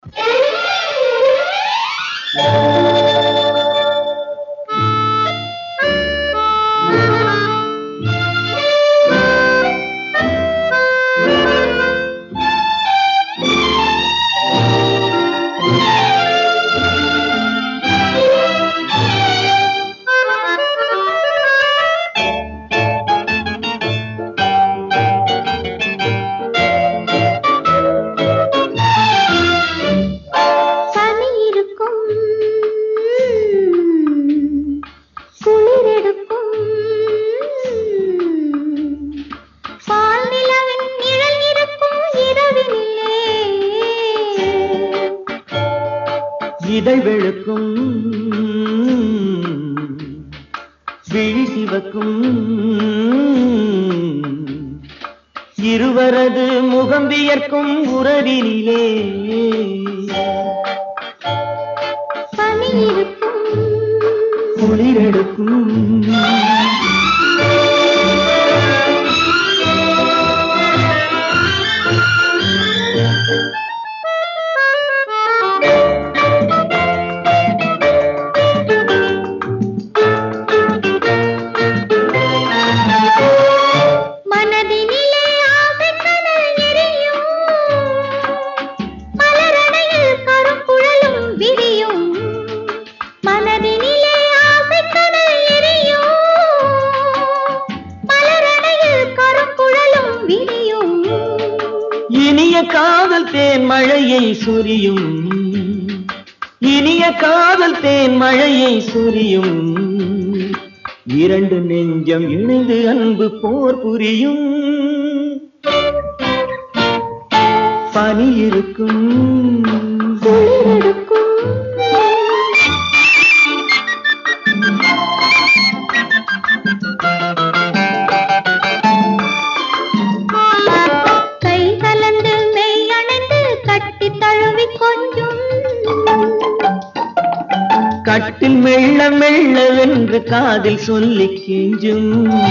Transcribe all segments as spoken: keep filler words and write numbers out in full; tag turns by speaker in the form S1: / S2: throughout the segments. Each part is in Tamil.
S1: இதழ் வெளுக்கும் விழி சிவக்கும் இருவரது முகம் வியர்க்கும் உறவினிலே
S2: பனி இருக்கும்
S1: குளிரெடுக்கும் இனிய காதல் தேன் மழையை சொரியும் இனிய காதல் தேன் மழையை சொரியும் இரண்டு நெஞ்சம் இணைந்து அன்பு போர் புரியும் பனி இருக்கும்
S2: குளிரெடுக்கும்
S1: கட்டில் மெல்ல மெல்ல வென்று காதில் சொல்லி கெஞ்சும்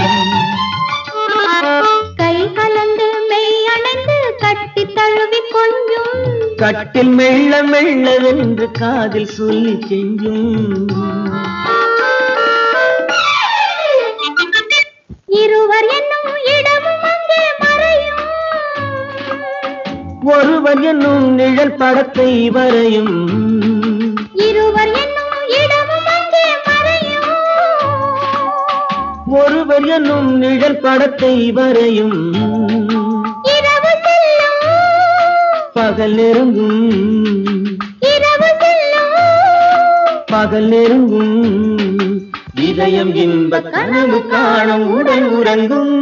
S2: கை கலந்து மெய் அணைந்து கட்டி தழுவி கொஞ்சும்
S1: கட்டில் மெல்ல மெல்ல வென்று காதில் சொல்லி கெஞ்சும்
S2: இருவர் என்னும் இடமும் அங்கே மறையும்
S1: ஒருவர் என்னும் நிழல் படத்தை வரையும்
S2: இருவர் என்னும் இடமும் அங்கே மறையும்
S1: ஒருவர் என்னும் நிழல் படத்தை வரையும்
S2: இரவு செல்லும்
S1: பகல் நெருங்கும்
S2: இரவு செல்லும்
S1: பகல் நெருங்கும் இதயம் இன்ப கனவு காணும் உடன் உறங்கும்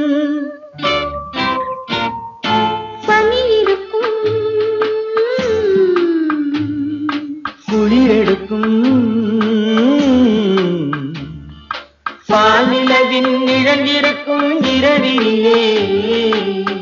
S2: பனி இருக்கும்
S1: குளிரெடுக்கும் பால் நிலவின் நிழல் இருக்கும் இரவிலே